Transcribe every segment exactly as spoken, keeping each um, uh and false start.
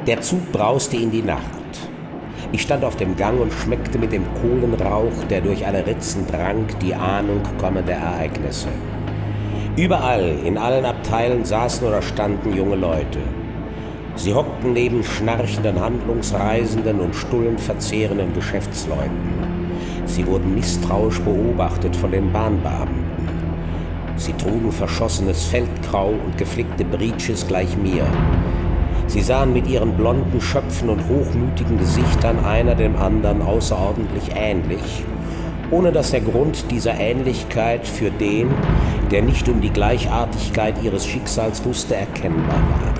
Der Zug brauste in die Nacht. Ich stand auf dem Gang und schmeckte mit dem Kohlenrauch, der durch alle Ritzen drang, die Ahnung kommender Ereignisse. Überall, in allen Abteilen saßen oder standen junge Leute. Sie hockten neben schnarchenden Handlungsreisenden und stullenverzehrenden Geschäftsleuten. Sie wurden misstrauisch beobachtet von den Bahnbeamten. Sie trugen verschossenes Feldgrau und geflickte Breeches gleich mir. Sie sahen mit ihren blonden Schöpfen und hochmütigen Gesichtern einer dem anderen außerordentlich ähnlich, ohne dass der Grund dieser Ähnlichkeit für den, der nicht um die Gleichartigkeit ihres Schicksals wusste, erkennbar war.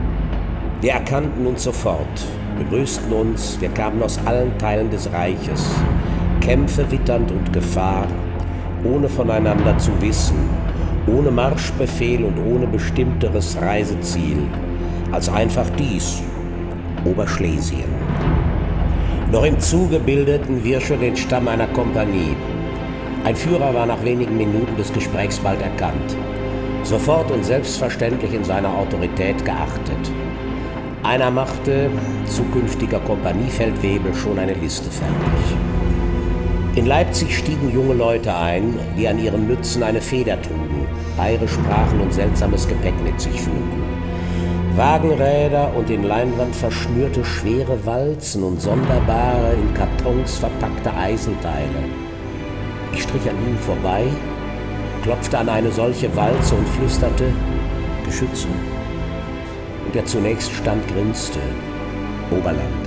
Wir erkannten uns sofort, begrüßten uns, wir kamen aus allen Teilen des Reiches, Kämpfe witternd und Gefahr, ohne voneinander zu wissen, ohne Marschbefehl und ohne bestimmteres Reiseziel, als einfach dies, Oberschlesien. Noch im Zuge bildeten wir schon den Stamm einer Kompanie. Ein Führer war nach wenigen Minuten des Gesprächs bald erkannt, sofort und selbstverständlich in seiner Autorität geachtet. Einer machte, zukünftiger Kompaniefeldwebel, schon eine Liste fertig. In Leipzig stiegen junge Leute ein, die an ihren Mützen eine Feder trugen, bayerisch sprachen und seltsames Gepäck mit sich führten. Wagenräder und in Leinwand verschnürte schwere Walzen und sonderbare, in Kartons verpackte Eisenteile. Ich strich an ihnen vorbei, klopfte an eine solche Walze und flüsterte: Geschütze. Und der zunächst stand, grinste: Oberland.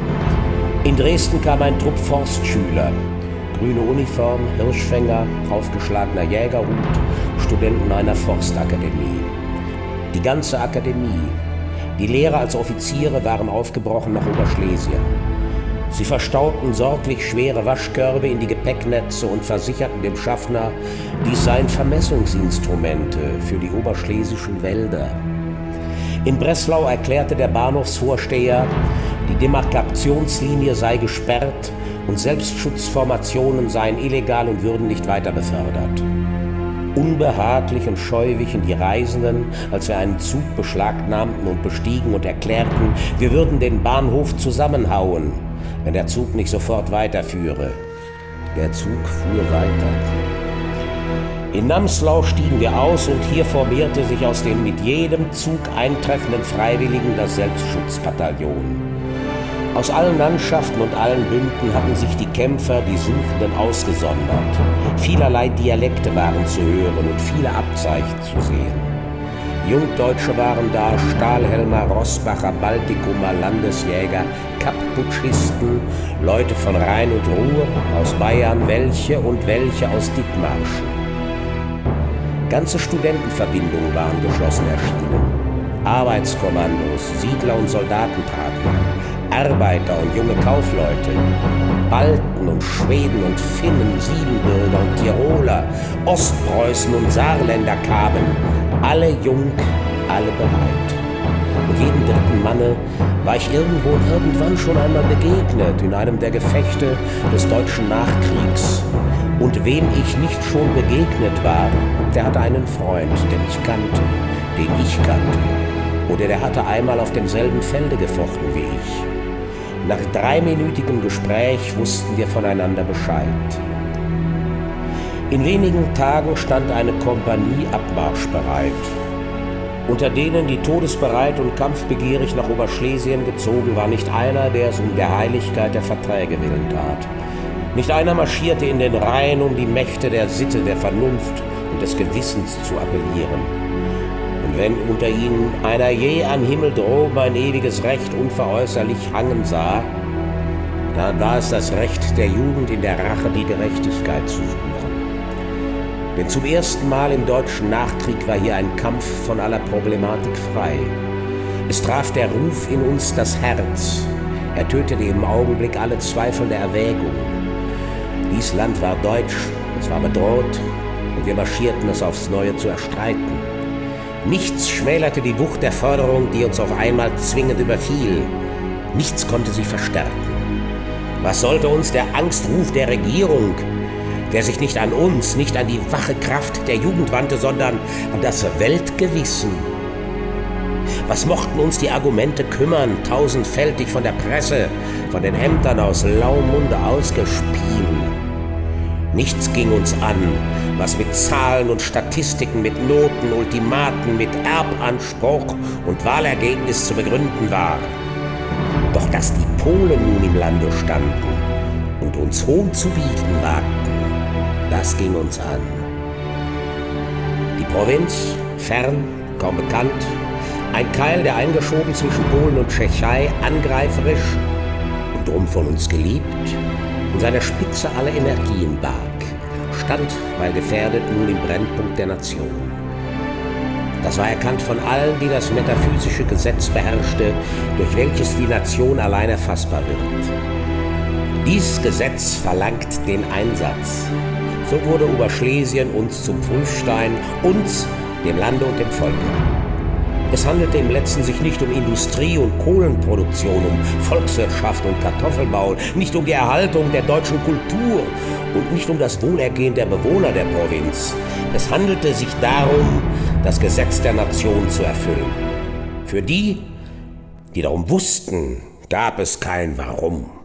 In Dresden kam ein Trupp Forstschüler, grüne Uniform, Hirschfänger, aufgeschlagener Jägerhut, Studenten einer Forstakademie. Die ganze Akademie, die Lehrer als Offiziere waren aufgebrochen nach Oberschlesien. Sie verstauten sorglich schwere Waschkörbe in die Gepäcknetze und versicherten dem Schaffner, dies seien Vermessungsinstrumente für die oberschlesischen Wälder. In Breslau erklärte der Bahnhofsvorsteher, die Demarkationslinie sei gesperrt und Selbstschutzformationen seien illegal und würden nicht weiter befördert. Unbehaglich und scheu wichen die Reisenden, als wir einen Zug beschlagnahmten und bestiegen und erklärten, wir würden den Bahnhof zusammenhauen, wenn der Zug nicht sofort weiterführe. Der Zug fuhr weiter. In Namslau stiegen wir aus und hier formierte sich aus den mit jedem Zug eintreffenden Freiwilligen das Selbstschutzbataillon. Aus allen Landschaften und allen Bünden hatten sich die Kämpfer, die Suchenden, ausgesondert. Vielerlei Dialekte waren zu hören und viele Abzeichen zu sehen. Jungdeutsche waren da, Stahlhelmer, Rossbacher, Baltikumer, Landesjäger, Kapp-Putschisten, Leute von Rhein und Ruhr, aus Bayern, welche und welche aus Dithmarschen. Ganze Studentenverbindungen waren geschlossen erschienen. Arbeitskommandos, Siedler und Soldaten traten an. Arbeiter und junge Kaufleute, Balten und Schweden und Finnen, Siebenbürger und Tiroler, Ostpreußen und Saarländer kamen, alle jung, alle bereit. Und jedem dritten Manne war ich irgendwo und irgendwann schon einmal begegnet, in einem der Gefechte des deutschen Nachkriegs. Und wem ich nicht schon begegnet war, der hatte einen Freund, den ich kannte, den ich kannte. Oder der hatte einmal auf demselben Felde gefochten wie ich. Nach dreiminütigem Gespräch wussten wir voneinander Bescheid. In wenigen Tagen stand eine Kompanie abmarschbereit. Unter denen, die todesbereit und kampfbegierig nach Oberschlesien gezogen, war nicht einer, der es um der Heiligkeit der Verträge willen tat. Nicht einer marschierte in den Reihen, um die Mächte der Sitte, der Vernunft und des Gewissens zu appellieren. Und wenn unter ihnen einer je an Himmel droben ein ewiges Recht unveräußerlich hangen sah, dann war es das Recht der Jugend, in der Rache die Gerechtigkeit zu suchen. Denn zum ersten Mal im deutschen Nachkrieg war hier ein Kampf von aller Problematik frei. Es traf der Ruf in uns das Herz. Er tötete im Augenblick alle zweifelnde Erwägung. Dies Land war deutsch, es war bedroht, und wir marschierten es aufs Neue zu erstreiten. Nichts schmälerte die Wucht der Forderung, die uns auf einmal zwingend überfiel. Nichts konnte sie verstärken. Was sollte uns der Angstruf der Regierung, der sich nicht an uns, nicht an die wache Kraft der Jugend wandte, sondern an das Weltgewissen? Was mochten uns die Argumente kümmern, tausendfältig von der Presse, von den Ämtern aus lauem Munde ausgespien? Nichts ging uns an, was mit Zahlen und Statistiken, mit Noten, Ultimaten, mit Erbanspruch und Wahlergebnis zu begründen war. Doch dass die Polen nun im Lande standen und uns Hohn zu bieten wagten, das ging uns an. Die Provinz, fern, kaum bekannt, ein Keil, der eingeschoben zwischen Polen und Tschechei, angreiferisch und drum von uns geliebt, in seiner Spitze aller Energien barg, stand, weil gefährdet, nun im Brennpunkt der Nation. Das war erkannt von allen, die das metaphysische Gesetz beherrschte, durch welches die Nation allein erfassbar wird. Dieses Gesetz verlangt den Einsatz. So wurde Oberschlesien uns zum Prüfstein, uns, dem Lande und dem Volke. Es handelte im Letzten sich nicht um Industrie- und Kohlenproduktion, um Volkswirtschaft und Kartoffelbau, nicht um die Erhaltung der deutschen Kultur und nicht um das Wohlergehen der Bewohner der Provinz. Es handelte sich darum, das Gesetz der Nation zu erfüllen. Für die, die darum wussten, gab es kein Warum.